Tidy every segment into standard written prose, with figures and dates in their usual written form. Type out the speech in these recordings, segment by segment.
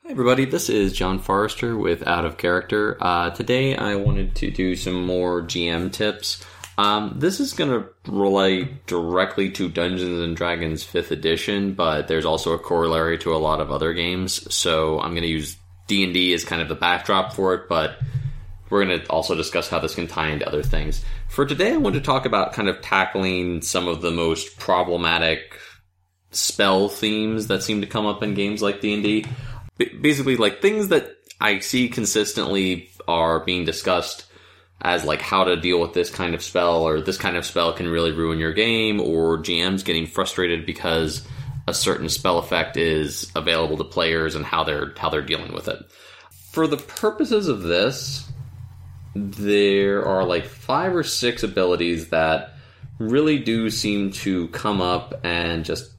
Hi everybody, this is John Forrester with Out of Character. Today I wanted to do some more GM tips. This is going to relate directly to Dungeons & Dragons 5th edition, but there's also a corollary to a lot of other games, so I'm going to use D&D as kind of the backdrop for it, but we're going to also discuss how this can tie into other things. For today I want to talk about kind of tackling some of the most problematic spell themes that seem to come up in games like D&D. Basically, like, things that I see consistently are being discussed as, like, how to deal with this kind of spell, or this kind of spell can really ruin your game, or GMs getting frustrated because a certain spell effect is available to players and how they're dealing with it. For the purposes of this, there are, like, 5 or 6 abilities that really do seem to come up and just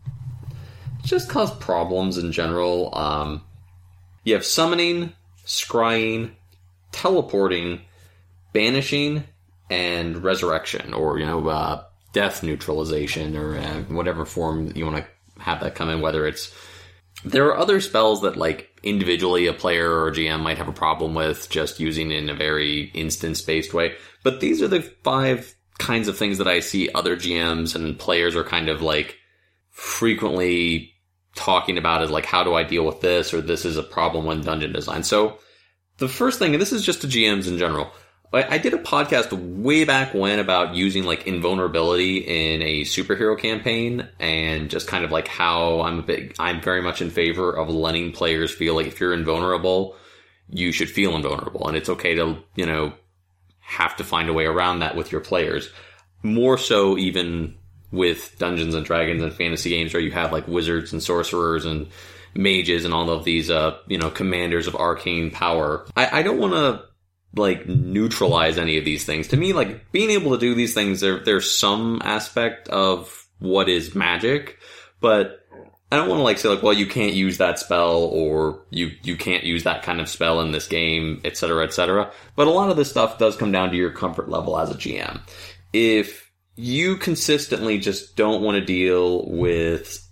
cause problems in general. You have summoning, scrying, teleporting, banishing, and resurrection, or, death neutralization, or whatever form you want to have that come in, whether it's... There are other spells that, like, individually a player or GM might have a problem with just using in a very instance-based way, but these are the 5 kinds of things that I see other GMs and players are kind of, like, frequently talking about, is like, how do I deal with this, or this is a problem when dungeon design. So the first thing, and this is just to GMs in general, I did a podcast way back when about using, like, invulnerability in a superhero campaign, and just kind of like how I'm very much in favor of letting players feel like if you're invulnerable, you should feel invulnerable, and it's okay to, have to find a way around that with your players. More so even with Dungeons and Dragons and fantasy games where you have, like, wizards and sorcerers and mages and all of these, commanders of arcane power. I don't want to, like, neutralize any of these things. To me, like, being able to do these things, there's some aspect of what is magic, but I don't want to, like, say, like, well, you can't use that spell, or you can't use that kind of spell in this game, etc., etc. But a lot of this stuff does come down to your comfort level as a GM. If you consistently just don't want to deal with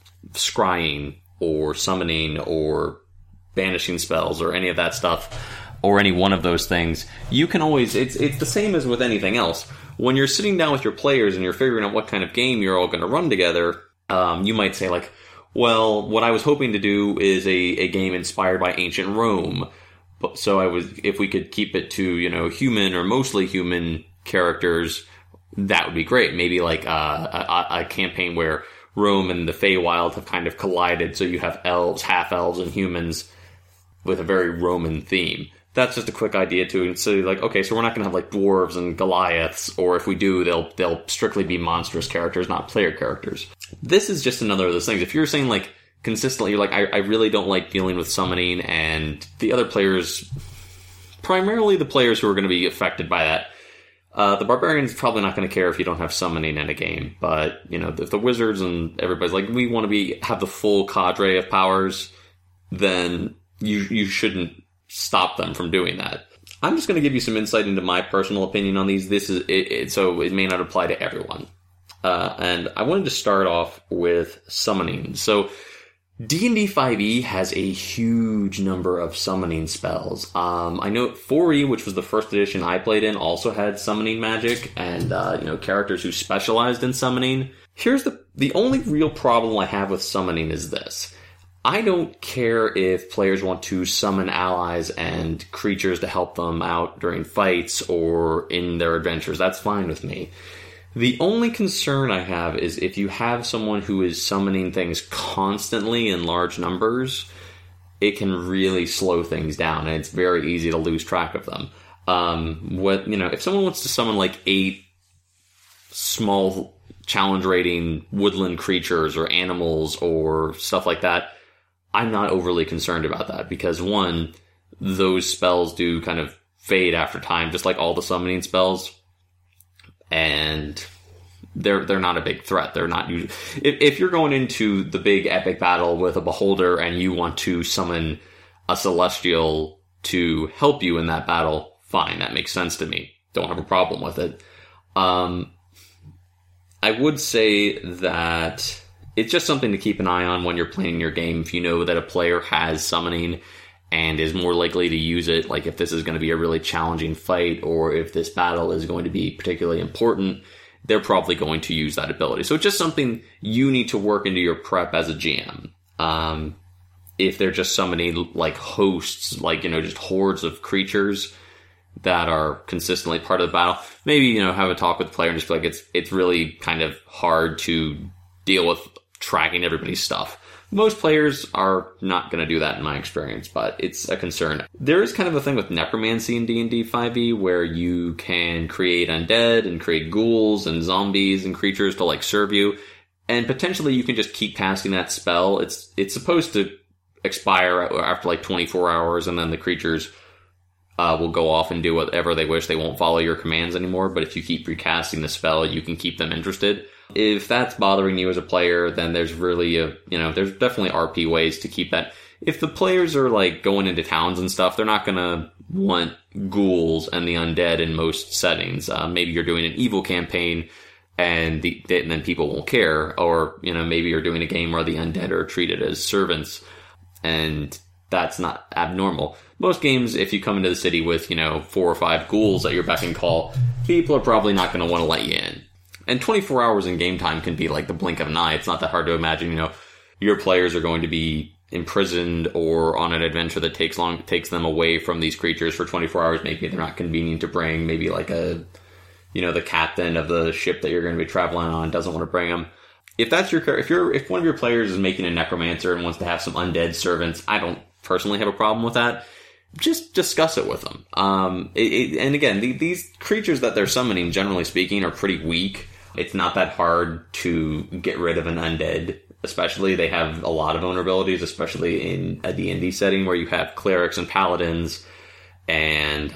scrying or summoning or banishing spells or any of that stuff, or any one of those things, you can always... It's the same as with anything else. When you're sitting down with your players and you're figuring out what kind of game you're all going to run together, you might say, like, well, what I was hoping to do is a game inspired by ancient Rome. So if we could keep it to, human or mostly human characters, that would be great. Maybe like a campaign where Rome and the Feywild have kind of collided, so you have elves, half-elves, and humans with a very Roman theme. That's just a quick idea to say, like, okay, so we're not going to have, like, dwarves and Goliaths, or if we do, they'll strictly be monstrous characters, not player characters. This is just another of those things. If you're saying, like, consistently, you're like, I really don't like dealing with summoning, and the other players, primarily the players who are going to be affected by that, the barbarian's probably not going to care if you don't have summoning in a game, but, if the wizards and everybody's like, we want to have the full cadre of powers, then you shouldn't stop them from doing that. I'm just going to give you some insight into my personal opinion on these. This is it, so it may not apply to everyone. And I wanted to start off with summoning. So D&D 5e has a huge number of summoning spells. I know 4e, which was the first edition I played in, also had summoning magic and, characters who specialized in summoning. Here's the only real problem I have with summoning is this. I don't care if players want to summon allies and creatures to help them out during fights or in their adventures. That's fine with me. The only concern I have is if you have someone who is summoning things constantly in large numbers, it can really slow things down, and it's very easy to lose track of them. If someone wants to summon, like, 8 small challenge rating woodland creatures or animals or stuff like that, I'm not overly concerned about that, because, one, those spells do kind of fade after time, just like all the summoning spells, and they're not a big threat. They're not usually... If you're going into the big epic battle with a beholder and you want to summon a celestial to help you in that battle, fine, that makes sense to me. Don't have a problem with it. I would say that it's just something to keep an eye on when you're playing your game. If you know that a player has summoning and is more likely to use it, like if this is going to be a really challenging fight or if this battle is going to be particularly important, they're probably going to use that ability. So it's just something you need to work into your prep as a GM. If they're just summoning like hosts, like, just hordes of creatures that are consistently part of the battle, maybe, have a talk with the player and just be like, it's really kind of hard to deal with tracking everybody's stuff. Most players are not going to do that in my experience, but it's a concern. There is kind of a thing with necromancy in D&D 5e where you can create undead and create ghouls and zombies and creatures to like serve you, and potentially you can just keep casting that spell. It's supposed to expire after like 24 hours, and then the creatures will go off and do whatever they wish. They won't follow your commands anymore, but if you keep recasting the spell, you can keep them interested. If that's bothering you as a player, then there's really there's definitely RP ways to keep that. If the players are like going into towns and stuff, they're not going to want ghouls and the undead in most settings. Maybe you're doing an evil campaign and then people won't care. Or, maybe you're doing a game where the undead are treated as servants, and that's not abnormal. Most games, if you come into the city with, 4 or 5 ghouls at your beck and call, people are probably not going to want to let you in. And 24 hours in game time can be like the blink of an eye. It's not that hard to imagine, your players are going to be imprisoned or on an adventure that takes them away from these creatures for 24 hours. Maybe they're not convenient to bring. Maybe like the captain of the ship that you're going to be traveling on doesn't want to bring them. If that's if one of your players is making a necromancer and wants to have some undead servants, I don't personally have a problem with that. Just discuss it with them. And again, these creatures that they're summoning, generally speaking, are pretty weak. It's not that hard to get rid of an undead, especially they have a lot of vulnerabilities, especially in a D&D setting where you have clerics and paladins and,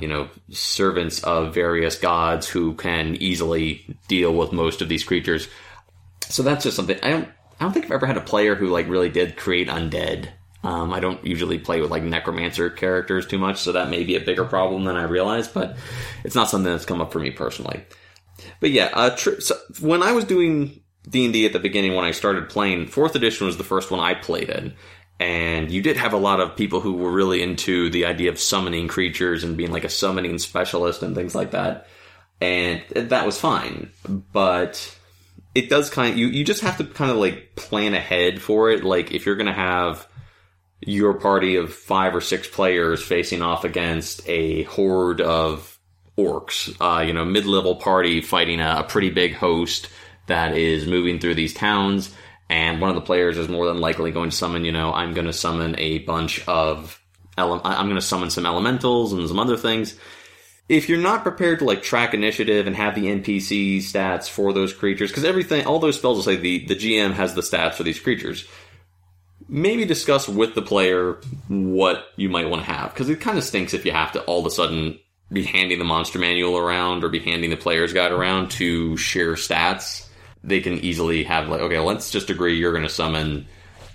servants of various gods who can easily deal with most of these creatures. So that's just something. I don't think I've ever had a player who like really did create undead. I don't usually play with like necromancer characters too much, so that may be a bigger problem than I realize, but it's not something that's come up for me personally. But yeah, so when I was doing D&D at the beginning, when I started playing, 4th edition was the first one I played in, and you did have a lot of people who were really into the idea of summoning creatures and being like a summoning specialist and things like that, and that was fine, but it does you just have to kind of like plan ahead for it. Like if you're going to have your party of 5 or 6 players facing off against a horde of orcs, mid-level party fighting a pretty big host that is moving through these towns, and one of the players is more than likely going to summon, I'm going to summon a bunch of I'm going to summon some elementals and some other things. If you're not prepared to like track initiative and have the NPC stats for those creatures, because all those spells will say the GM has the stats for these creatures, maybe discuss with the player what you might want to have, because it kind of stinks if you have to all of a sudden be handing the monster manual around or be handing the player's guide around to share stats. They can easily have like, okay, let's just agree you're going to summon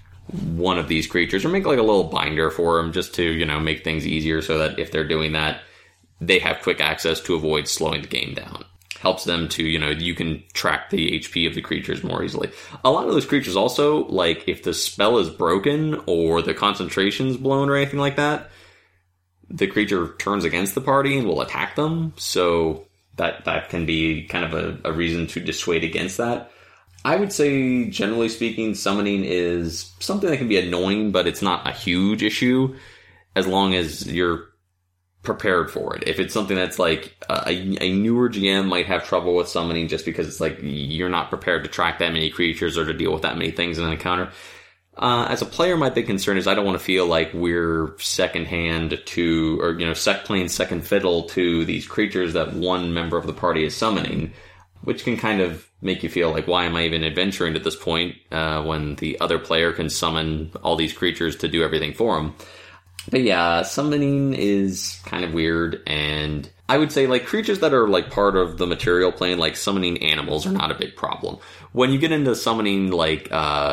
one of these creatures, or make like a little binder for them just to, make things easier so that if they're doing that, they have quick access to avoid slowing the game down. Helps them to, you can track the HP of the creatures more easily. A lot of those creatures also, like if the spell is broken or the concentration's blown or anything like that, the creature turns against the party and will attack them. So that can be kind of a reason to dissuade against that. I would say, generally speaking, summoning is something that can be annoying, but it's not a huge issue as long as you're prepared for it. If it's something that's like a newer GM might have trouble with summoning just because it's like you're not prepared to track that many creatures or to deal with that many things in an encounter. As a player, my big concern is I don't want to feel like we're secondhand to, or, playing second fiddle to these creatures that one member of the party is summoning, which can kind of make you feel like, why am I even adventuring at this point when the other player can summon all these creatures to do everything for them? But yeah, summoning is kind of weird, and I would say like creatures that are like part of the material plane, like summoning animals, are not a big problem. When you get into summoning like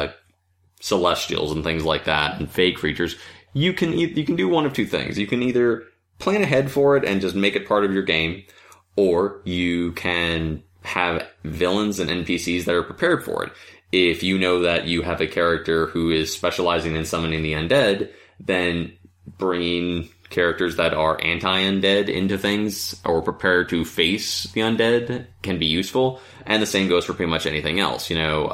celestials and things like that, and fey creatures, you can do one of two things. You can either plan ahead for it and just make it part of your game, or you can have villains and NPCs that are prepared for it. if you know that you have a character who is specializing in summoning the undead, then bringing characters that are anti-undead into things or prepared to face the undead can be useful. And the same goes for pretty much anything else.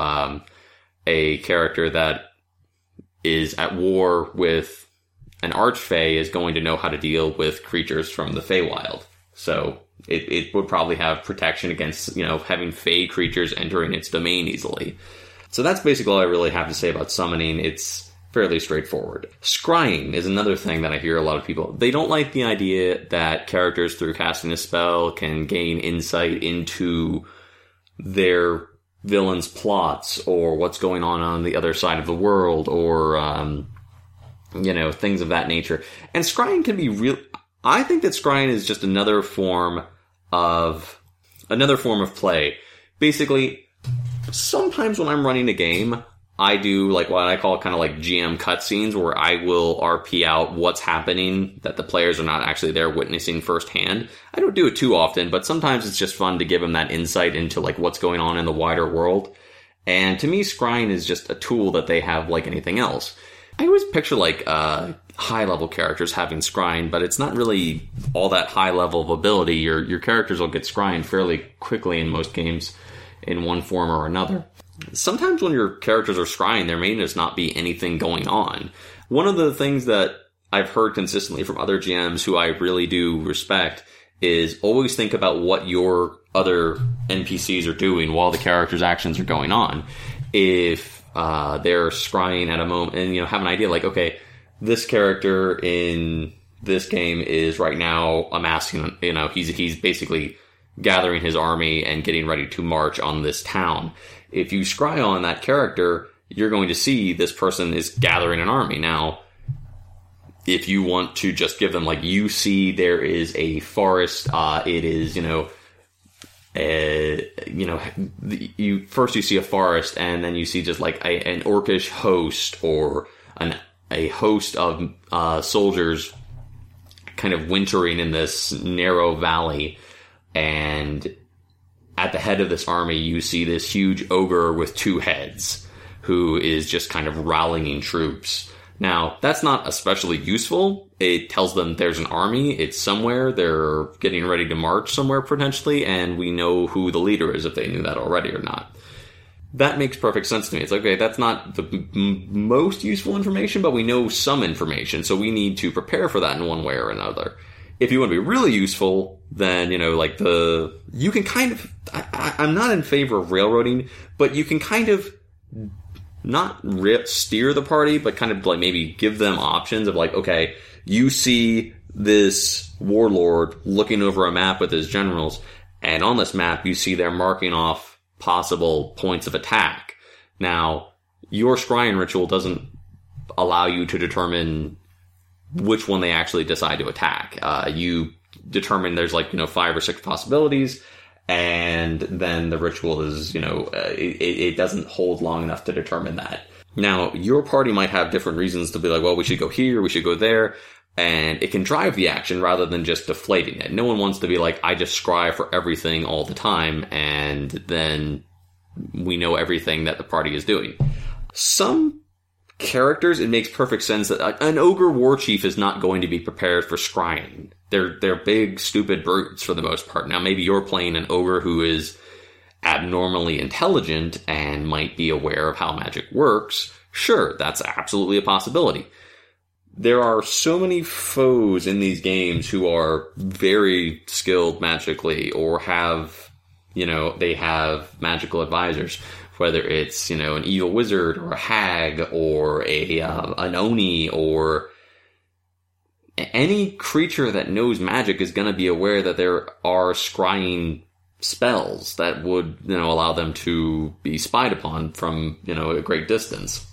A character that is at war with an archfey is going to know how to deal with creatures from the Feywild. So it would probably have protection against, having fey creatures entering its domain easily. So that's basically all I really have to say about summoning. It's fairly straightforward. Scrying is another thing that I hear a lot of people. They don't like the idea that characters, through casting a spell, can gain insight into their villains' plots or what's going on the other side of the world, or things of that nature. And scrying can be real. I think that scrying is just another form of play. Basically, sometimes when I'm running a game, I do like what I call kind of like GM cutscenes, where I will RP out what's happening that the players are not actually there witnessing firsthand. I don't do it too often, but sometimes it's just fun to give them that insight into like what's going on in the wider world. And to me, scrying is just a tool that they have like anything else. I always picture like high-level characters having scrying, but it's not really all that high level of ability. Your characters will get scrying fairly quickly in most games in one form or another. Sometimes when your characters are scrying, there may just not be anything going on. One of the things that I've heard consistently from other GMs who I really do respect is always think about what your other NPCs are doing while the character's actions are going on. If they're scrying at a moment and, have an idea like, okay, this character in this game is right now amassing, he's basically gathering his army and getting ready to march on this town. If you scry on that character, you're going to see this person is gathering an army. Now, if you want to just give them, like, you see there is a forest, it is, you see a forest, and then you see just like an orcish host or a host of soldiers kind of wintering in this narrow valley, and at the head of this army, you see this huge ogre with two heads who is just kind of rallying troops. Now, that's not especially useful. It tells them there's an army, it's somewhere, they're getting ready to march somewhere potentially, and we know who the leader is if they knew that already or not. That makes perfect sense to me. It's okay, that's not the most useful information, but we know some information, so we need to prepare for that in one way or another. If you want to be really useful, then, you can kind of, I'm not in favor of railroading, but you can kind of not steer the party, but kind of like maybe give them options of like, okay, you see this warlord looking over a map with his generals, and on this map you see they're marking off possible points of attack. Now, your scrying ritual doesn't allow you to determine which one they actually decide to attack. You determine there's 5 or 6 possibilities, and then the ritual is, it doesn't hold long enough to determine that. Now, your party might have different reasons to be like, well, we should go here, we should go there, and it can drive the action rather than just deflating it. No one wants to be like, I just scry for everything all the time, and then we know everything that the party is doing. Some characters, it makes perfect sense that an ogre war chief is not going to be prepared for scrying. They're big, stupid brutes for the most part. Now, maybe you're playing an ogre who is abnormally intelligent and might be aware of how magic works. Sure, that's absolutely a possibility. There are so many foes in these games who are very skilled magically or have, they have magical advisors. Whether it's, an evil wizard or a hag or an oni or any creature that knows magic is going to be aware that there are scrying spells that would, allow them to be spied upon from, a great distance.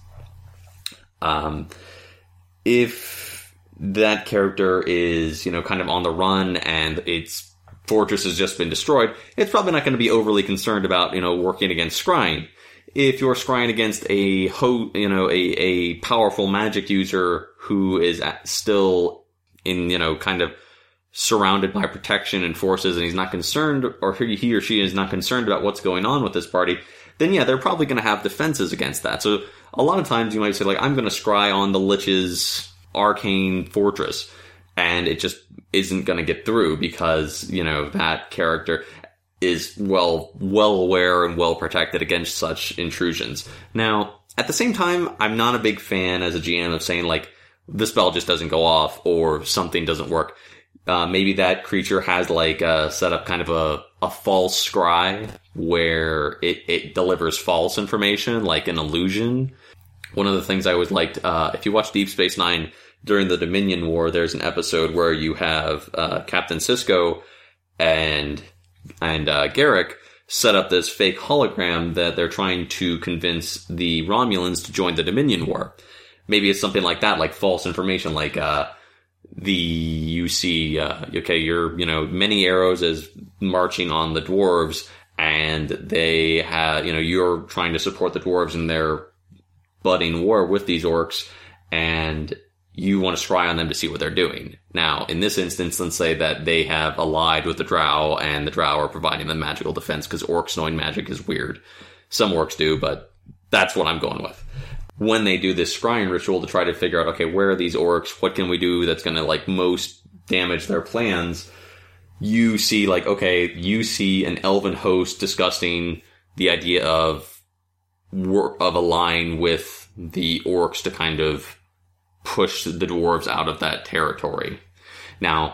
If that character is, kind of on the run and its fortress has just been destroyed, it's probably not going to be overly concerned about, working against scrying. If you're scrying against a powerful magic user who is still in, kind of surrounded by protection and forces, and he's not concerned, or he or she is not concerned about what's going on with this party, then yeah, they're probably going to have defenses against that. So a lot of times you might say, like, I'm going to scry on the Lich's arcane fortress, and it just isn't going to get through because, you know, that character is well aware and well protected against such intrusions. Now, at the same time, I'm not a big fan as a GM of saying, like, this spell just doesn't go off or something doesn't work. Maybe that creature has, like, set up kind of a false scry where it delivers false information, like an illusion. One of the things I always liked, if you watch Deep Space Nine, during the Dominion War, there's an episode where you have Captain Sisko and Garrick set up this fake hologram that they're trying to convince the Romulans to join the Dominion War. Maybe it's something like that, like false information, like you see, you're, you know, many arrows is marching on the dwarves, and they have, you know, you're trying to support the dwarves in their budding war with these orcs, and you want to scry on them to see what they're doing. Now, in this instance, let's say that they have allied with the drow, and the drow are providing them magical defense, because orcs knowing magic is weird. Some orcs do, but that's what I'm going with. When they do this scrying ritual to try to figure out, okay, where are these orcs? What can we do that's going to, like, most damage their plans? You see, like, okay, you see an elven host discussing the idea of allying with the orcs to kind of push the dwarves out of that territory. Now,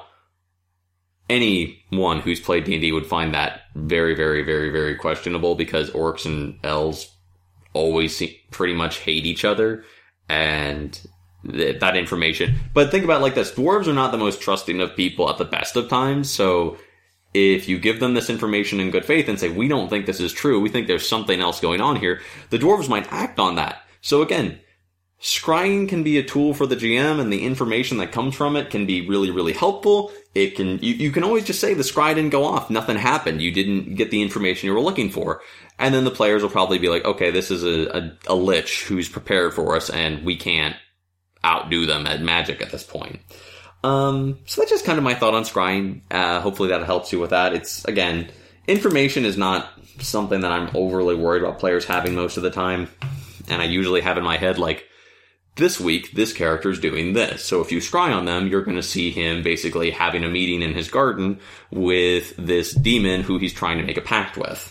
anyone who's played D&D would find that very, very, very, very questionable, because orcs and elves always pretty much hate each other, and that information. But think about it like this. Dwarves are not the most trusting of people at the best of times, so if you give them this information in good faith and say, we don't think this is true, we think there's something else going on here, the dwarves might act on that. So again, scrying can be a tool for the GM, and the information that comes from it can be really, really helpful. It can, you can always just say the scry didn't go off, nothing happened, you didn't get the information you were looking for. And then the players will probably be like, okay, this is a lich who's prepared for us, and we can't outdo them at magic at this point. So that's just kind of my thought on scrying. Hopefully that helps you with that. It's, again, information is not something that I'm overly worried about players having most of the time. And I usually have in my head, like, this week, this character's doing this. So if you scry on them, you're going to see him basically having a meeting in his garden with this demon who he's trying to make a pact with.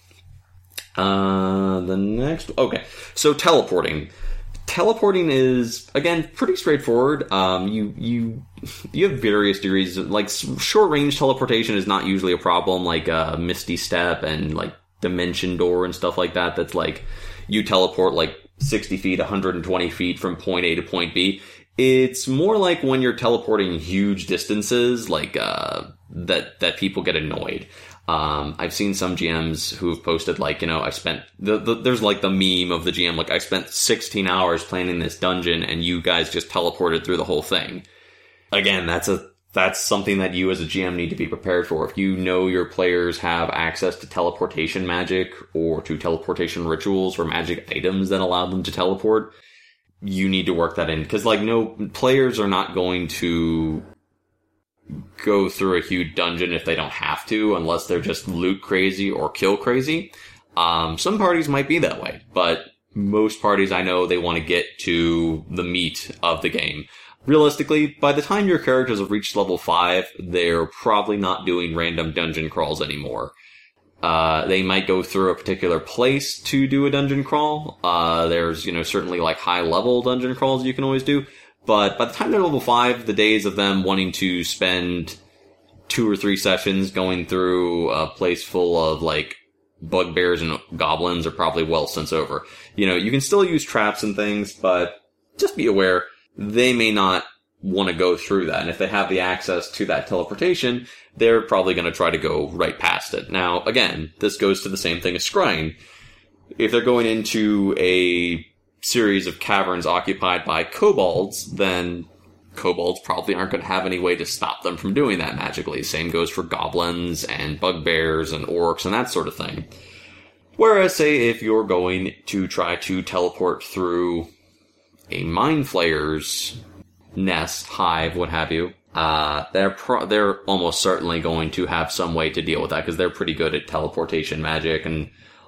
Okay. So teleporting. Teleporting is, again, pretty straightforward. You have various degrees. Like, short range teleportation is not usually a problem, like Misty Step and like Dimension Door and stuff like that. That's like, you teleport like 60 feet, 120 feet from point A to point B. It's more like when you're teleporting huge distances, like that people get annoyed. I've seen some GMs who have posted, like, you know, I spent, there's like the meme of the GM, like, I spent 16 hours planning this dungeon and you guys just teleported through the whole thing. Again, that's something that you as a GM need to be prepared for. If you know your players have access to teleportation magic or to teleportation rituals or magic items that allow them to teleport, you need to work that in. Because, like, no, players are not going to go through a huge dungeon if they don't have to, unless they're just loot crazy or kill crazy. Some parties might be that way, but most parties I know, they want to get to the meat of the game. Realistically, by the time your characters have reached level 5, they're probably not doing random dungeon crawls anymore. They might go through a particular place to do a dungeon crawl. There's, you know, certainly like high level dungeon crawls you can always do. But by the time they're level 5, the days of them wanting to spend 2 or 3 sessions going through a place full of, like, bugbears and goblins are probably well since over. You know, you can still use traps and things, but just be aware, they may not want to go through that. And if they have the access to that teleportation, they're probably going to try to go right past it. Now, again, this goes to the same thing as scrying. If they're going into a series of caverns occupied by kobolds, then kobolds probably aren't going to have any way to stop them from doing that magically. Same goes for goblins and bugbears and orcs and that sort of thing. Whereas, say, if you're going to try to teleport through a mind flayer's nest, hive, what have you, they're almost certainly going to have some way to deal with that, because they're pretty good at teleportation magic and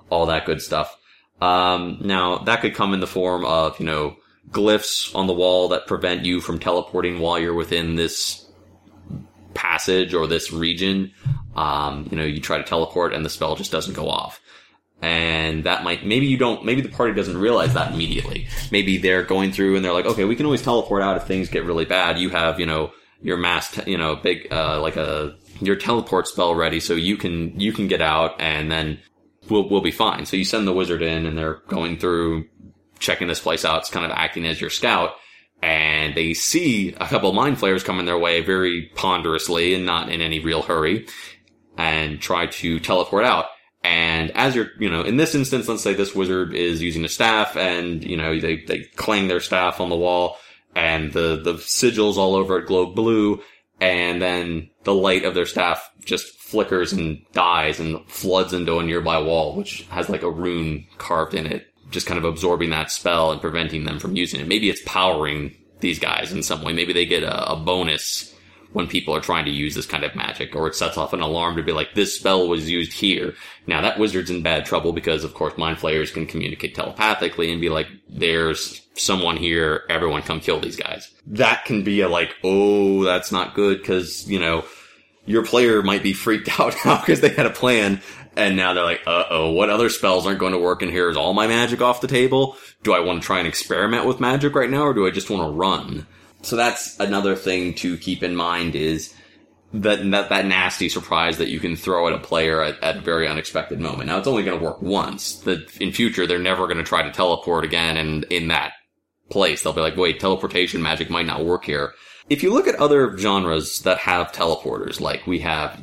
all that good stuff. Now, that could come in the form of, glyphs on the wall that prevent you from teleporting while you're within this passage or this region. You try to teleport and the spell just doesn't go off. And that maybe the party doesn't realize that immediately. Maybe they're going through and they're like, okay, we can always teleport out if things get really bad. You have, your mass, your teleport spell ready so you can get out and then we'll be fine. So you send the wizard in and they're going through, checking this place out. It's kind of acting as your scout. And they see a couple of mind flayers coming their way very ponderously and not in any real hurry and try to teleport out. And as you're, in this instance, let's say this wizard is using a staff and, they clang their staff on the wall and the sigils all over it glow blue. And then the light of their staff just flickers and dies and floods into a nearby wall, which has like a rune carved in it, just kind of absorbing that spell and preventing them from using it. Maybe it's powering these guys in some way. Maybe they get a bonus when people are trying to use this kind of magic, or it sets off an alarm to be like, this spell was used here. Now that wizard's in bad trouble because, of course, mind flayers can communicate telepathically and be like, there's someone here, everyone come kill these guys. That can be oh, that's not good because, your player might be freaked out now because they had a plan and now they're like, uh-oh, what other spells aren't going to work in here? Is all my magic off the table? Do I want to try and experiment with magic right now or do I just want to run? So that's another thing to keep in mind is that nasty surprise that you can throw at a player at a very unexpected moment. Now, it's only going to work once. In future, they're never going to try to teleport again, and in that place, they'll be like, wait, teleportation magic might not work here. If you look at other genres that have teleporters, like we have,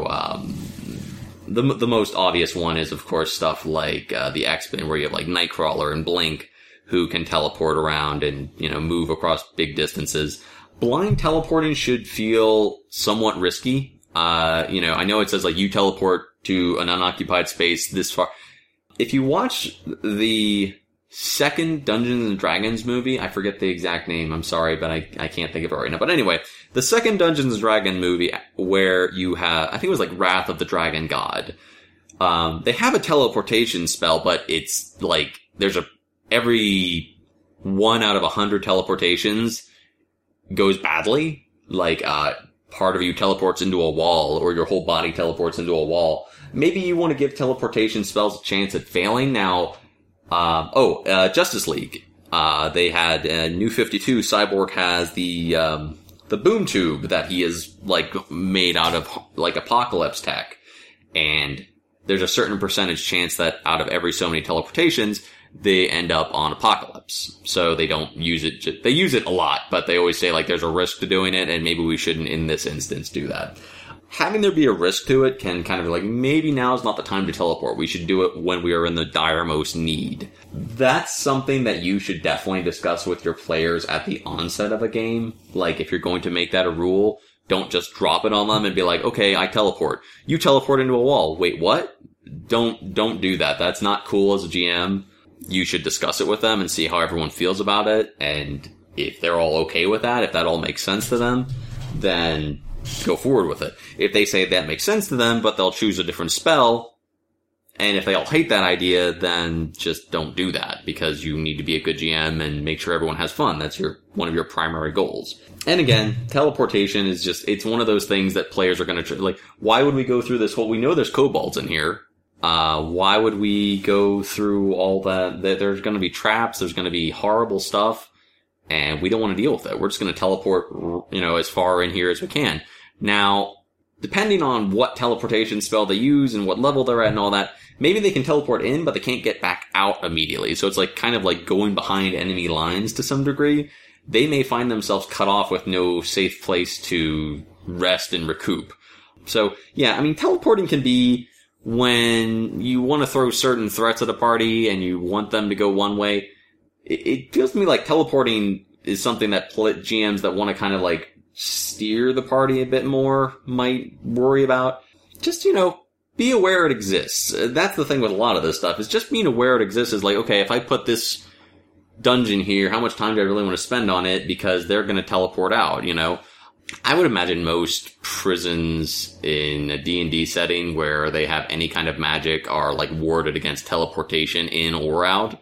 the most obvious one is, of course, stuff like the X-Men, where you have like Nightcrawler and Blink, who can teleport around and, move across big distances. Blind teleporting should feel somewhat risky. I know it says like you teleport to an unoccupied space this far. If you watch the second Dungeons and Dragons movie, I forget the exact name, I'm sorry, but I can't think of it right now. But anyway, the second Dungeons and Dragons movie where you have, I think it was like Wrath of the Dragon God. They have a teleportation spell, but it's like, every 1 out of 100 teleportations goes badly. Like, part of you teleports into a wall or your whole body teleports into a wall. Maybe you want to give teleportation spells a chance at failing. Now, Justice League. They had, New 52, Cyborg has the boom tube that he is, like, made out of, like, Apocalypse tech. And there's a certain percentage chance that out of every so many teleportations, they end up on Apocalypse. So they don't use it, they use it a lot, but they always say like there's a risk to doing it and maybe we shouldn't in this instance do that. Having there be a risk to it can kind of be like, maybe now's not the time to teleport. We should do it when we are in the direst need. That's something that you should definitely discuss with your players at the onset of a game. Like if you're going to make that a rule, don't just drop it on them and be like, okay, I teleport. You teleport into a wall. Wait, what? Don't do that. That's not cool as a GM. You should discuss it with them and see how everyone feels about it. And if they're all okay with that, if that all makes sense to them, then go forward with it. If they say that makes sense to them, but they'll choose a different spell, and if they all hate that idea, then just don't do that, because you need to be a good GM and make sure everyone has fun. That's one of your primary goals. And again, teleportation is it's one of those things that players are going to, like, why would we go through this whole, we know there's kobolds in here. Why would we go through all that? There's going to be traps, there's going to be horrible stuff, and we don't want to deal with it. We're just going to teleport, as far in here as we can. Now, depending on what teleportation spell they use and what level they're at and all that, maybe they can teleport in, but they can't get back out immediately. So it's like kind of like going behind enemy lines to some degree. They may find themselves cut off with no safe place to rest and recoup. So, yeah, I mean, teleporting can be when you want to throw certain threats at a party and you want them to go one way. It feels to me like teleporting is something that GMs that want to kind of like steer the party a bit more might worry about. Just, be aware it exists. That's the thing with a lot of this stuff, is just being aware it exists is like, okay, if I put this dungeon here, how much time do I really want to spend on it, because they're going to teleport out, I would imagine most prisons in a D&D setting where they have any kind of magic are like warded against teleportation in or out.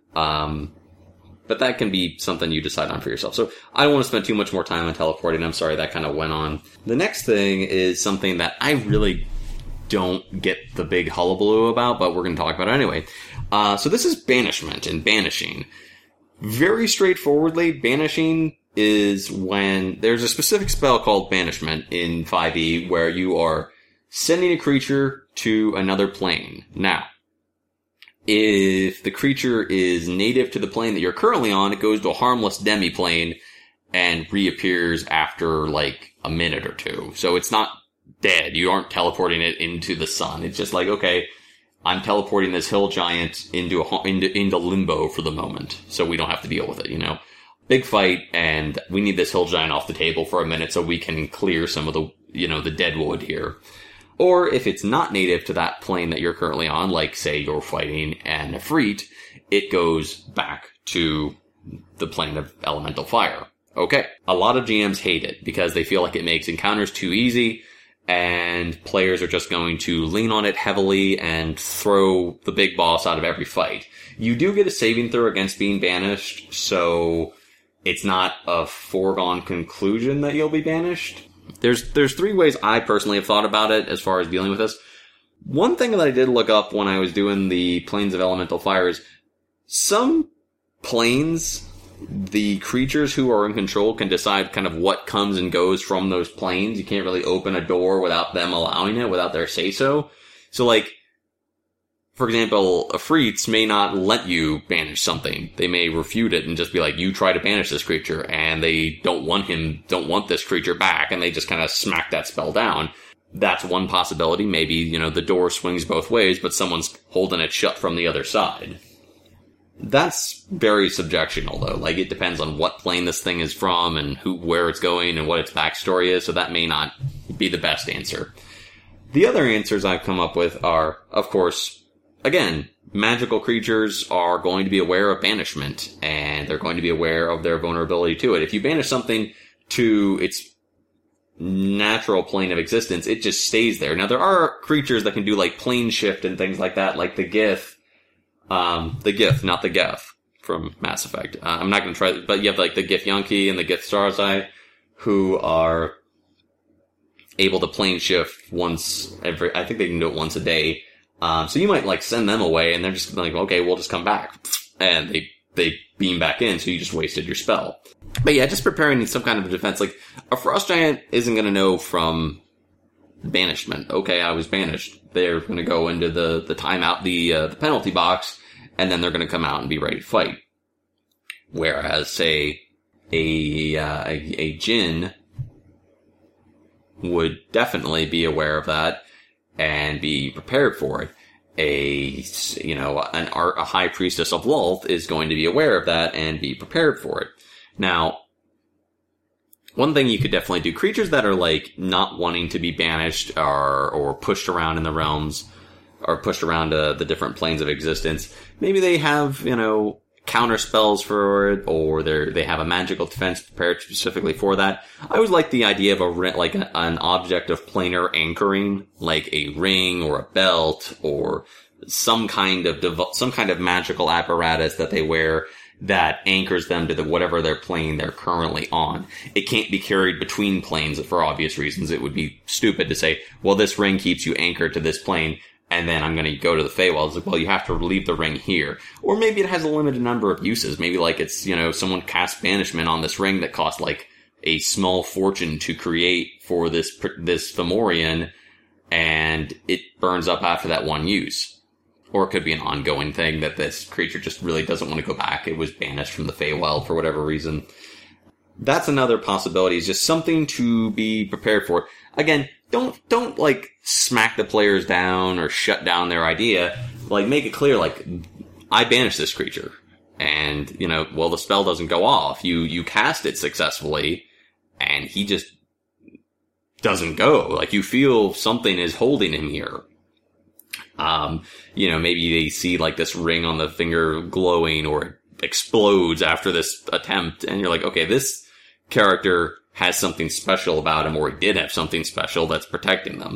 But that can be something you decide on for yourself. So I don't want to spend too much more time on teleporting. I'm sorry that kind of went on. The next thing is something that I really don't get the big hullabaloo about, but we're going to talk about it anyway. So this is banishment and banishing. Very straightforwardly, banishing is when there's a specific spell called banishment in 5e where you are sending a creature to another plane. Now, if the creature is native to the plane that you're currently on, it goes to a harmless demi-plane and reappears after like a minute or two. So it's not dead. You aren't teleporting it into the sun. It's just like, okay, I'm teleporting this hill giant into limbo for the moment, so we don't have to deal with it, you know? Big fight, and we need this hill giant off the table for a minute so we can clear some of the, you know, the dead wood here. Or if it's not native to that plane that you're currently on, like, say, you're fighting an Efreet, it goes back to the plane of elemental fire. Okay. A lot of GMs hate it because they feel like it makes encounters too easy, and players are just going to lean on it heavily and throw the big boss out of every fight. You do get a saving throw against being banished, so it's not a foregone conclusion that you'll be banished. There's three ways I personally have thought about it as far as dealing with this. One thing that I did look up when I was doing the Planes of Elemental Fire is some planes, the creatures who are in control can decide kind of what comes and goes from those planes. You can't really open a door without them allowing it, without their say-so. So, like, for example, Efreets may not let you banish something. They may refute it and just be like, you try to banish this creature, and they don't want this creature back, and they just kind of smack that spell down. That's one possibility. Maybe, you know, the door swings both ways, but someone's holding it shut from the other side. That's very subjectional, though. Like, it depends on what plane this thing is from and where it's going and what its backstory is, so that may not be the best answer. The other answers I've come up with are, of course, again, magical creatures are going to be aware of banishment, and they're going to be aware of their vulnerability to it. If you banish something to its natural plane of existence, it just stays there. Now, there are creatures that can do, like, plane shift and things like that, like the Gith, not the Geth from Mass Effect. I'm not going to try, but you have, like, the Githyanki and the Githstarzai, who are able to plane shift I think they can do it once a day. So you might, like, send them away, and they're just like, okay, we'll just come back. And they beam back in, so you just wasted your spell. But yeah, just preparing some kind of defense. Like, a Frost Giant isn't going to know from banishment. Okay, I was banished. They're going to go into the timeout, the penalty box, and then they're going to come out and be ready to fight. Whereas, say, a Djinn would definitely be aware of that and be prepared for it. A High Priestess of Lolth is going to be aware of that and be prepared for it. Now, one thing you could definitely do, creatures that are, like, not wanting to be banished or pushed around in the realms, or pushed around the different planes of existence, maybe they have, you know, counter spells for it, or they have a magical defense prepared specifically for that. I always like the idea of an object of planar anchoring, like a ring or a belt or some kind of magical apparatus that they wear that anchors them to whatever their plane they're currently on. It can't be carried between planes for obvious reasons. It would be stupid to say, well, this ring keeps you anchored to this plane, and then I'm going to go to the Feywild. It's like, well, you have to leave the ring here. Or maybe it has a limited number of uses. Maybe, like, it's, you know, someone casts banishment on this ring that costs, like, a small fortune to create for this Fomorian, and it burns up after that one use. Or it could be an ongoing thing that this creature just really doesn't want to go back. It was banished from the Feywild for whatever reason. That's another possibility. It's just something to be prepared for. Again, don't like smack the players down or shut down their idea. Like, make it clear, like, I banished this creature. And, you know, well, the spell doesn't go off. You cast it successfully, and he just doesn't go. Like, you feel something is holding him here. You know, maybe they see, like, this ring on the finger glowing, or it explodes after this attempt, and you're like, okay, this character has something special about him, or he did have something special that's protecting them.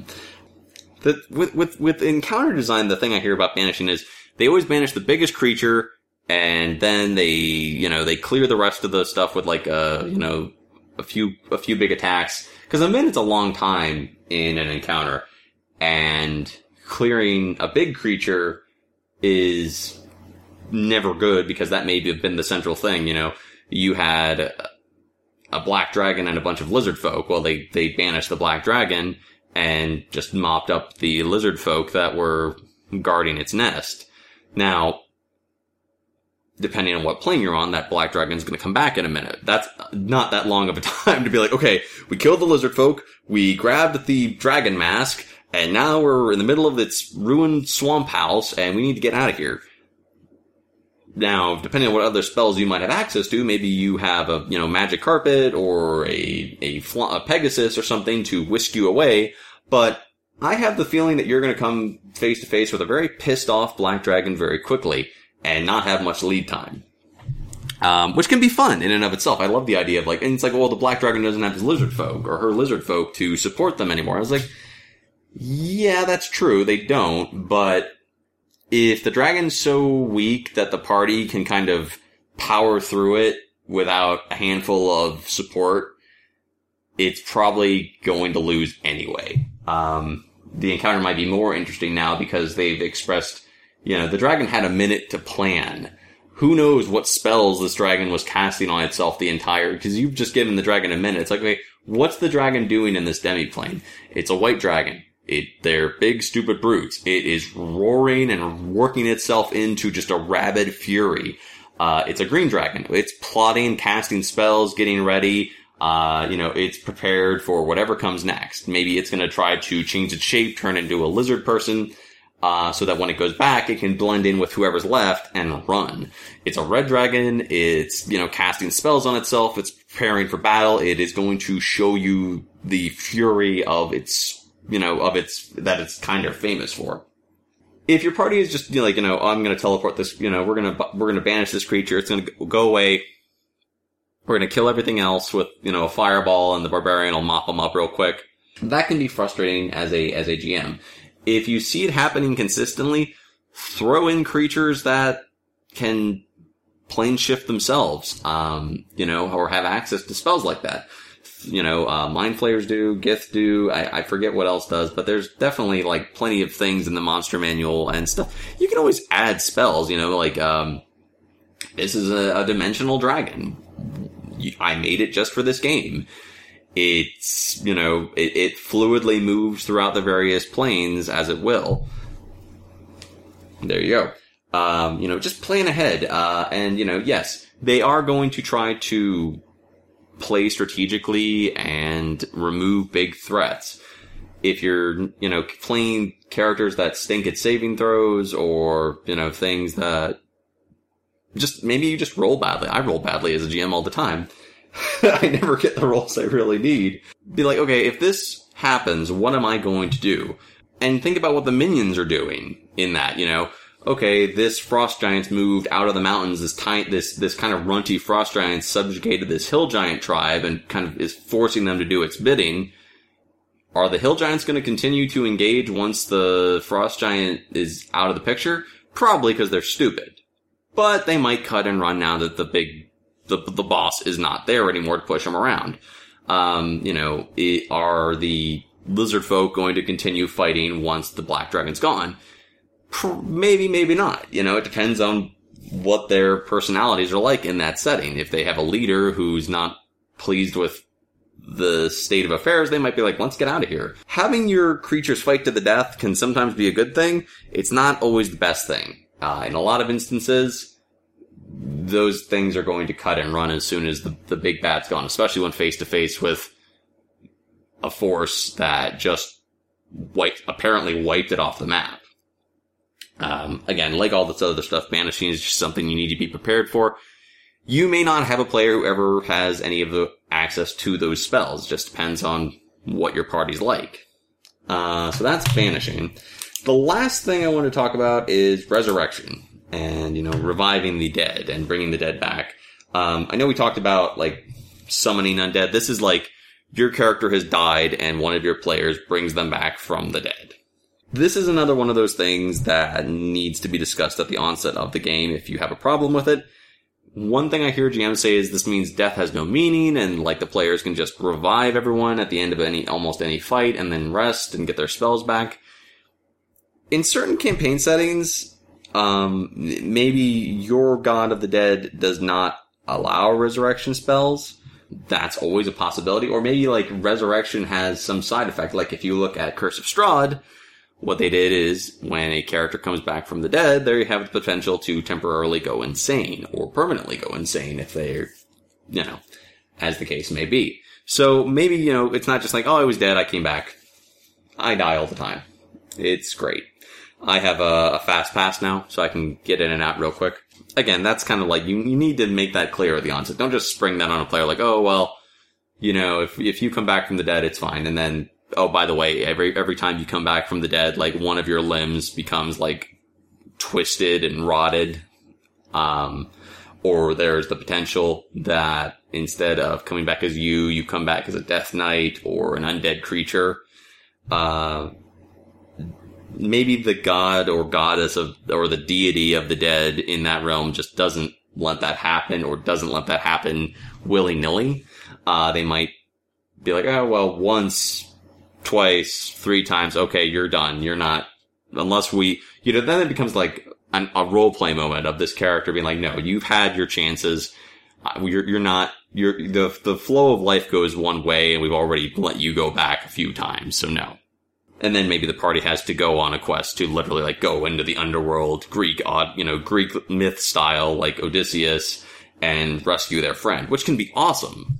With encounter design, the thing I hear about banishing is they always banish the biggest creature, and then they clear the rest of the stuff with like a few big attacks. Because a minute's a long time in an encounter, and clearing a big creature is never good, because that may have been the central thing. You had a black dragon and a bunch of lizard folk. Well, they banished the black dragon and just mopped up the lizard folk that were guarding its nest. Now, depending on what plane you're on, that black dragon's going to come back in a minute. That's not that long of a time to be like, okay, we killed the lizard folk, we grabbed the dragon mask, and now we're in the middle of its ruined swamp house, and we need to get out of here. Now, depending on what other spells you might have access to, maybe you have a, magic carpet or a Pegasus or something to whisk you away, but I have the feeling that you're going to come face to face with a very pissed off black dragon very quickly and not have much lead time. Which can be fun in and of itself. I love the idea of and it's like, well, the black dragon doesn't have his lizard folk or her lizard folk to support them anymore. I was like, yeah, that's true. They don't, but if the dragon's so weak that the party can kind of power through it without a handful of support, it's probably going to lose anyway. The encounter might be more interesting now because they've expressed, the dragon had a minute to plan. Who knows what spells this dragon was casting on itself because you've just given the dragon a minute. It's like, okay, what's the dragon doing in this demi-plane? It's a white dragon. They're big, stupid brutes. It is roaring and working itself into just a rabid fury. It's a green dragon. It's plotting, casting spells, getting ready. It's prepared for whatever comes next. Maybe it's going to try to change its shape, turn into a lizard person, so that when it goes back, it can blend in with whoever's left and run. It's a red dragon. It's, casting spells on itself. It's preparing for battle. It is going to show you the fury of its that it's kind of famous for. If your party is just, I'm going to teleport this, we're going to banish this creature. It's going to go away. We're going to kill everything else with, a fireball, and the barbarian will mop them up real quick. That can be frustrating as a GM. If you see it happening consistently, throw in creatures that can plane shift themselves, or have access to spells like that. Mind Flayers do, Gith do, I forget what else does, but there's definitely, plenty of things in the monster manual and stuff. You can always add spells, this is a dimensional dragon. I made it just for this game. It's, it fluidly moves throughout the various planes as it will. There you go. Just plan ahead. And, yes, they are going to try to play strategically and remove big threats. If you're, playing characters that stink at saving throws or, things that maybe you just roll badly. I roll badly as a GM all the time. I never get the rolls I really need. Be like, okay, if this happens, what am I going to do? And think about what the minions are doing in that, Okay, this frost giant's moved out of the mountains. This kind of runty frost giant subjugated this hill giant tribe and kind of is forcing them to do its bidding. Are the hill giants going to continue to engage once the frost giant is out of the picture? Probably, because they're stupid. But they might cut and run now that the boss is not there anymore to push them around. Are the lizard folk going to continue fighting once the black dragon's gone? Maybe, maybe not. It depends on what their personalities are like in that setting. If they have a leader who's not pleased with the state of affairs, they might be like, let's get out of here. Having your creatures fight to the death can sometimes be a good thing. It's not always the best thing. In a lot of instances, those things are going to cut and run as soon as the big bad's gone, especially when face to face with a force that just apparently wiped it off the map. Again, like all this other stuff, banishing is just something you need to be prepared for. You may not have a player who ever has any of the access to those spells. It just depends on what your party's like. So that's banishing. The last thing I want to talk about is resurrection and, reviving the dead and bringing the dead back. I know we talked about, summoning undead. This is like your character has died and one of your players brings them back from the dead. This is another one of those things that needs to be discussed at the onset of the game if you have a problem with it. One thing I hear GMs say is this means death has no meaning, and like the players can just revive everyone at the end of almost any fight and then rest and get their spells back. In certain campaign settings, maybe your God of the Dead does not allow resurrection spells. That's always a possibility. Or maybe like resurrection has some side effect. Like if you look at Curse of Strahd, what they did is, when a character comes back from the dead, they have the potential to temporarily go insane, or permanently go insane if they're, as the case may be. So maybe, it's not just like, oh, I was dead, I came back. I die all the time. It's great. I have a fast pass now, so I can get in and out real quick. Again, that's kind of like, you need to make that clear at the onset. Don't just spring that on a player like, oh, well, if you come back from the dead, it's fine. And then, oh, by the way, every time you come back from the dead, like one of your limbs becomes like twisted and rotted. Or there's the potential that instead of coming back as you come back as a Death Knight or an undead creature. Maybe the god or goddess or the deity of the dead in that realm just doesn't let that happen, or doesn't let that happen willy-nilly. They might be like, oh, well, once, twice, 3 times, okay, you're done. You're not, unless we, then it becomes like a role-play moment of this character being like, no, you've had your chances. The flow of life goes one way, and we've already let you go back a few times, so no. And then maybe the party has to go on a quest to literally like go into the underworld, Greek myth style, like Odysseus, and rescue their friend, which can be awesome.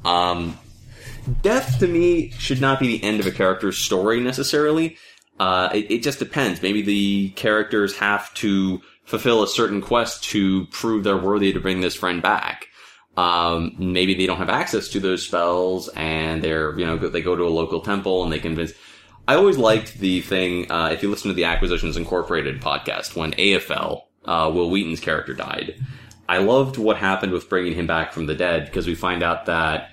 Death, to me, should not be the end of a character's story, necessarily. It just depends. Maybe the characters have to fulfill a certain quest to prove they're worthy to bring this friend back. Maybe they don't have access to those spells, and they go to a local temple and they convince... I always liked the thing, if you listen to the Acquisitions Incorporated podcast, when AFL, Will Wheaton's character, died. I loved what happened with bringing him back from the dead, because we find out that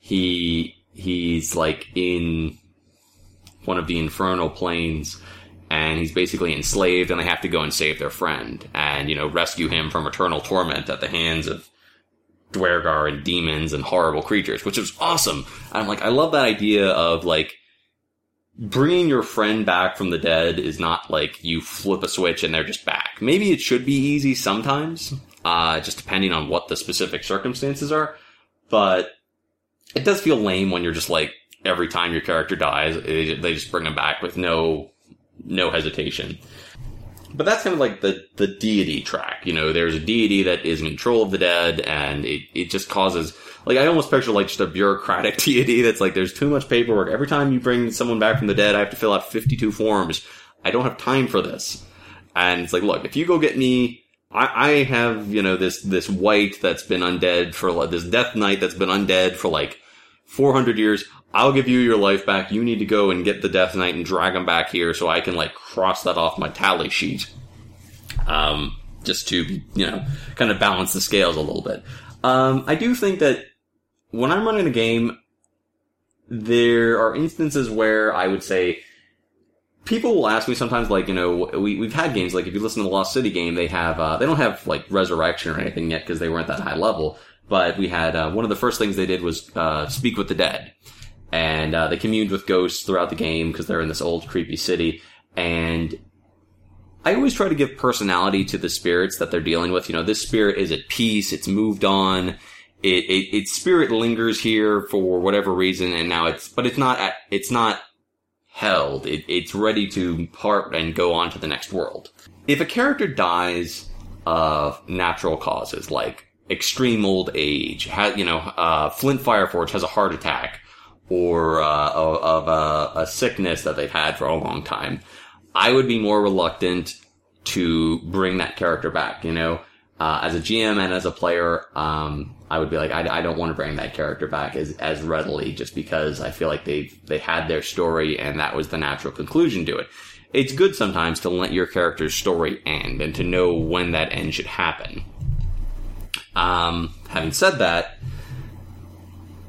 he's like in one of the infernal planes, and he's basically enslaved, and they have to go and save their friend, and, rescue him from eternal torment at the hands of Dwergar and demons and horrible creatures, which was awesome. I'm like, I love that idea of, like, bringing your friend back from the dead is not like you flip a switch and they're just back. Maybe it should be easy sometimes, just depending on what the specific circumstances are, but it does feel lame when you're just like, every time your character dies, they just bring them back with no hesitation. But that's kind of like the deity track. There's a deity that is in control of the dead, and it just causes... Like, I almost picture, like, just a bureaucratic deity that's like, there's too much paperwork. Every time you bring someone back from the dead, I have to fill out 52 forms. I don't have time for this. And it's like, look, if you go get me... I have, this wight that's been undead for... This Death Knight that's been undead for, 400 years. I'll give you your life back. You need to go and get the Death Knight and drag him back here so I can, cross that off my tally sheet. Just to, kind of balance the scales a little bit. I do think that when I'm running a game, there are instances where I would say people will ask me sometimes, we've had games, if you listen to the Lost City game, they have, they don't have, resurrection or anything yet because they weren't that high level, but we had, one of the first things they did was, speak with the dead. And, they communed with ghosts throughout the game because they're in this old creepy city. And I always try to give personality to the spirits that they're dealing with. This spirit is at peace, it's moved on. Its spirit lingers here for whatever reason, and now it's not held. It's ready to part and go on to the next world. If a character dies of natural causes, like extreme old age, Flint Fireforge has a heart attack, or of a sickness that they've had for a long time, I would be more reluctant to bring that character back, as a GM and as a player, I would be like, I don't want to bring that character back as readily, just because I feel like they had their story and that was the natural conclusion to it. It's good sometimes to let your character's story end and to know when that end should happen. Having said that,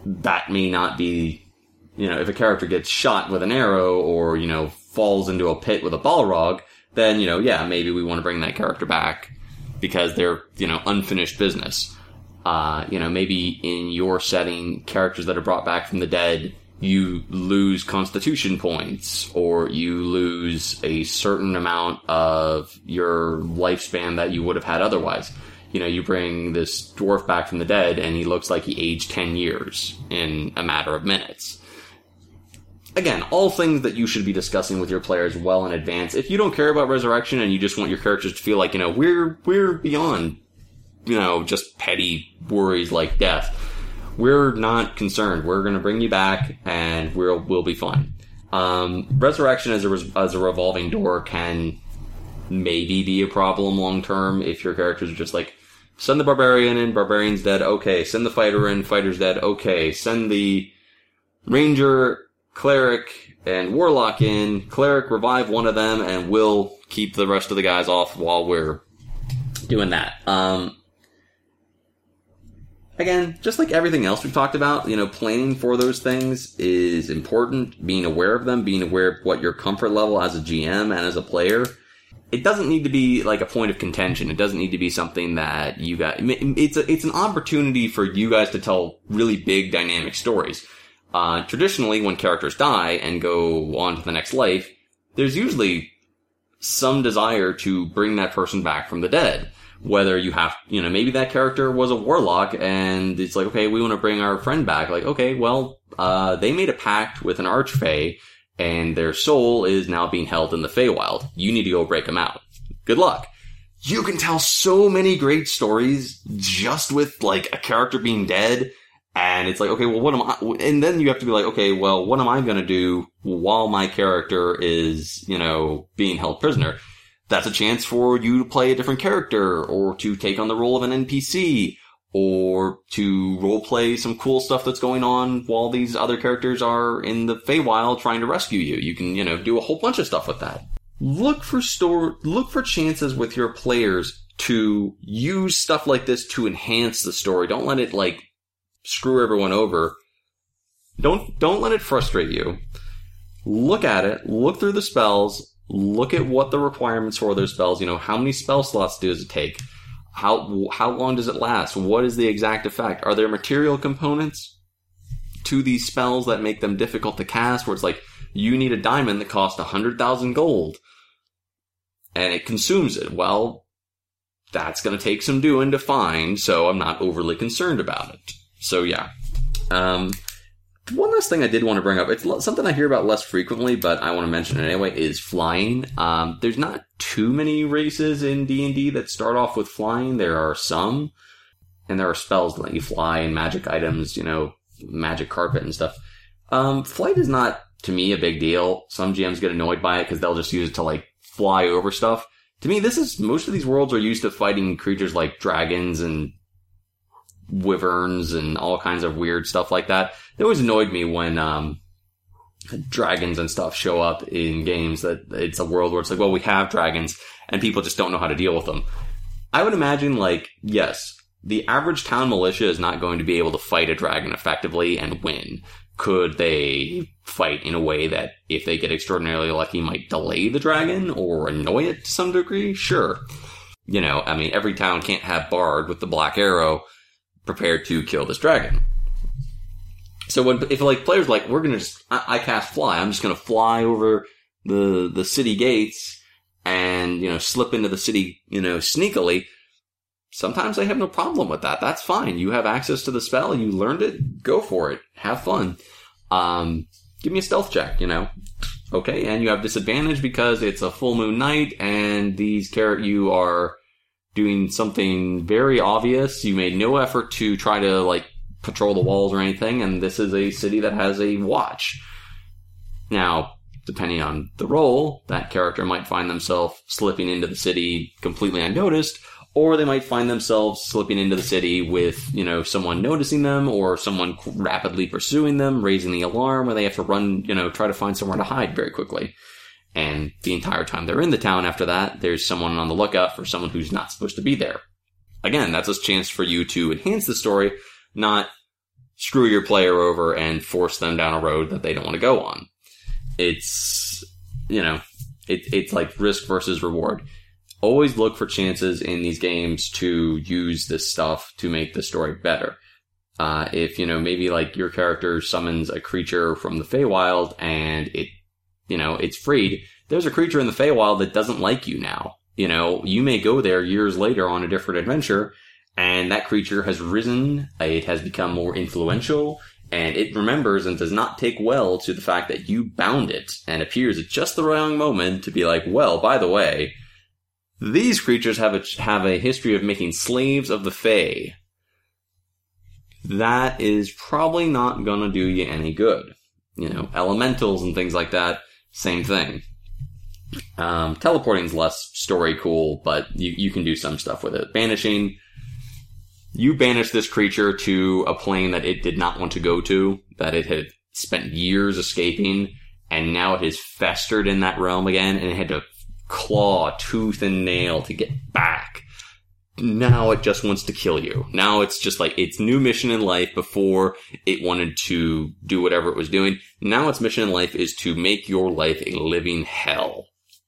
that may not be, if a character gets shot with an arrow or, falls into a pit with a Balrog, then, maybe we want to bring that character back because they're, unfinished business. Maybe in your setting, characters that are brought back from the dead, you lose constitution points, or you lose a certain amount of your lifespan that you would have had otherwise. You bring this dwarf back from the dead, and he looks like he aged 10 years in a matter of minutes. Again, all things that you should be discussing with your players well in advance. If you don't care about resurrection and you just want your characters to feel like, we're beyond, just petty worries like death, we're not concerned. We're going to bring you back, and we'll be fine. Resurrection as a revolving door can maybe be a problem long term if your characters are just like, send the barbarian in, barbarian's dead, okay. Send the fighter in, fighter's dead, okay. Send the ranger, cleric, and warlock in, cleric, revive one of them, and we'll keep the rest of the guys off while we're doing that. Again, just like everything else we've talked about, planning for those things is important. Being aware of them, being aware of what your comfort level as a GM and as a player. It doesn't need to be like a point of contention. It doesn't need to be something that you guys... It's an opportunity for you guys to tell really big dynamic stories. Traditionally, when characters die and go on to the next life, there's usually some desire to bring that person back from the dead. Whether you have, maybe that character was a warlock and it's like, okay, we want to bring our friend back. Like, okay, well, they made a pact with an archfey and their soul is now being held in the Feywild. You need to go break them out. Good luck. You can tell so many great stories just with like a character being dead. And it's like, okay, well, what am I, and then you have to be like, okay, well, what am I going to do while my character is, being held prisoner? That's a chance for you to play a different character, or to take on the role of an NPC, or to roleplay some cool stuff that's going on while these other characters are in the Feywild trying to rescue you. You can, do a whole bunch of stuff with that. Look for chances with your players to use stuff like this to enhance the story. Don't let it, screw everyone over. Don't let it frustrate you. Look at it, look through the spells, look at what the requirements for those spells, how many spell slots does it take? How long does it last? What is the exact effect? Are there material components to these spells that make them difficult to cast, where it's like, you need a diamond that costs 100,000 gold, and it consumes it? Well, that's going to take some doing to find, so I'm not overly concerned about it. So yeah. One last thing I did want to bring up, it's something I hear about less frequently, but I want to mention it anyway, is flying. There's not too many races in D&D that start off with flying. There are some, and there are spells that let you fly, and magic items, magic carpet and stuff. Flight is not, to me, a big deal. Some GMs get annoyed by it because they'll just use it to, fly over stuff. To me, most of these worlds are used to fighting creatures like dragons and wyverns and all kinds of weird stuff like that. It always annoyed me when dragons and stuff show up in games, that it's a world where it's like, well, we have dragons and people just don't know how to deal with them. I would imagine, yes, the average town militia is not going to be able to fight a dragon effectively and win. Could they fight in a way that, if they get extraordinarily lucky, might delay the dragon or annoy it to some degree? Sure. Every town can't have Bard with the black arrow prepared to kill this dragon. So if players we're gonna I cast fly, I'm just gonna fly over the city gates and, slip into the city, sneakily. Sometimes I have no problem with that. That's fine. You have access to the spell. You learned it. Go for it. Have fun. Give me a stealth check, Okay. And you have disadvantage because it's a full moon night and you are doing something very obvious. You made no effort to try to, patrol the walls or anything, and this is a city that has a watch. Now, depending on the role, that character might find themselves slipping into the city completely unnoticed, or they might find themselves slipping into the city with, someone noticing them, or someone rapidly pursuing them, raising the alarm, where they have to run, try to find somewhere to hide very quickly. And the entire time they're in the town after that, there's someone on the lookout for someone who's not supposed to be there. Again, that's a chance for you to enhance the story, not screw your player over and force them down a road that they don't want to go on. It's, it's like risk versus reward. Always look for chances in these games to use this stuff to make the story better. If, maybe like your character summons a creature from the Feywild and it's freed, there's a creature in the Feywild that doesn't like you now. You may go there years later on a different adventure, and that creature has risen, it has become more influential, and it remembers and does not take well to the fact that you bound it, and appears at just the wrong moment to be like, well, by the way, these creatures have a history of making slaves of the Fey. That is probably not gonna do you any good. Elementals and things like that, same thing. Teleporting is less story cool, but you can do some stuff with it. Banishing, you banish this creature to a plane that it did not want to go to, that it had spent years escaping, and now it has festered in that realm again, and it had to claw tooth and nail to get back. Now it just wants to kill you. Now it's just like its new mission in life. Before it wanted to do whatever it was doing. Now its mission in life is to make your life a living hell.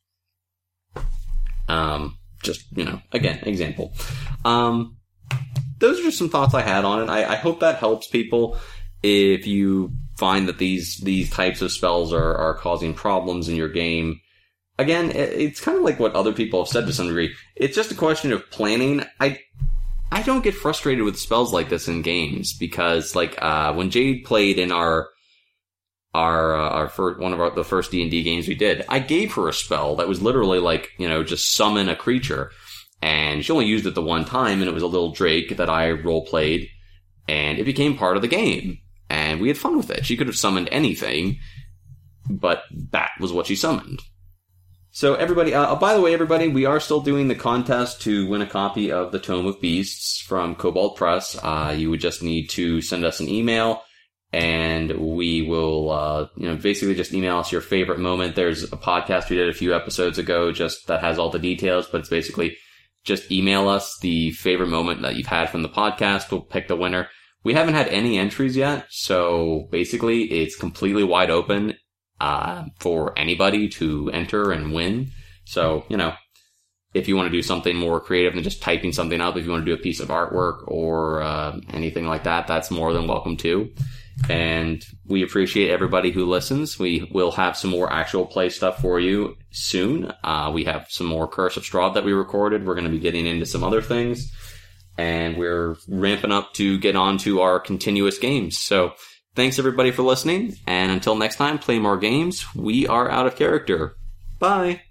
Again, example. Those are just some thoughts I had on it. I hope that helps people. If you find that these types of spells are causing problems in your game, again, it's kind of like what other people have said to some degree. It's just a question of planning. I don't get frustrated with spells like this in games because, when Jade played in our first, the first D&D games we did, I gave her a spell that was literally just summon a creature, and she only used it the one time, and it was a little drake that I role played, and it became part of the game, and we had fun with it. She could have summoned anything, but that was what she summoned. So everybody, by the way, everybody, we are still doing the contest to win a copy of the Tome of Beasts from Cobalt Press. You would just need to send us an email, and we will, basically just email us your favorite moment. There's a podcast we did a few episodes ago just that has all the details, but it's basically just email us the favorite moment that you've had from the podcast. We'll pick the winner. We haven't had any entries yet, so basically it's completely wide open for anybody to enter and win. So, if you want to do something more creative than just typing something up, if you want to do a piece of artwork or anything like that, that's more than welcome too. And we appreciate everybody who listens. We will have some more actual play stuff for you soon. We have some more Curse of Strahd that we recorded. We're going to be getting into some other things. And we're ramping up to get on to our continuous games. So, thanks everybody for listening, and until next time, play more games. We are Out of Character. Bye!